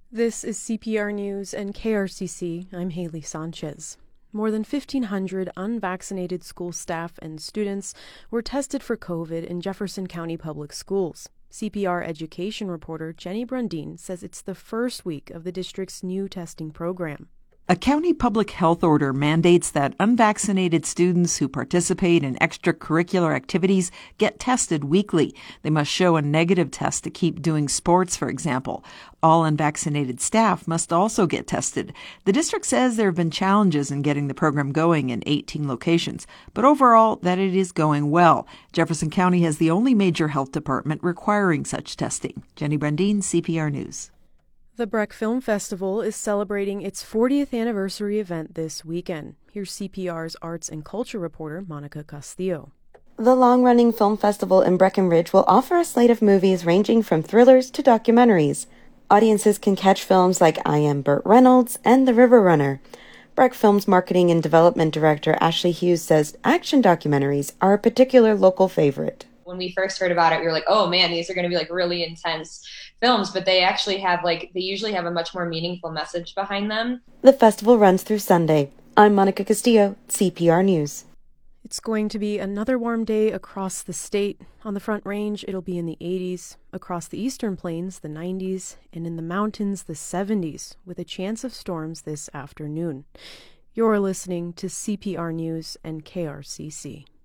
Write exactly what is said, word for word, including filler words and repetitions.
This is C P R News and K R C C. I'm Haley Sanchez. More than fifteen hundred unvaccinated school staff and students were tested for COVID in Jefferson County Public Schools. C P R education reporter Jenny Brundin says it's the first week of the district's new testing program. A county public health order mandates that unvaccinated students who participate in extracurricular activities get tested weekly. They must show a negative test to keep doing sports, for example. All unvaccinated staff must also get tested. The district says there have been challenges in getting the program going in eighteen locations, but overall that it is going well. Jefferson County has the only major health department requiring such testing. Jenny Brundin, C P R News. The Breck Film Festival is celebrating its fortieth anniversary event this weekend. Here's C P R's arts and culture reporter Monica Castillo. The long-running film festival in Breckenridge will offer a slate of movies ranging from thrillers to documentaries. Audiences can catch films like I Am Burt Reynolds and The River Runner. Breck Film's marketing and development director Ashley Hughes says action documentaries are a particular local favorite. When we first heard about it, we were like, oh man, these are going to be like really intense films, but they actually have like, they usually have a much more meaningful message behind them. The festival runs through Sunday. I'm Monica Castillo, C P R News. It's going to be another warm day across the state. On the Front Range, it'll be in the eighties, across the eastern plains, the nineties, and in the mountains, the seventies, with a chance of storms this afternoon. You're listening to C P R News and K R C C.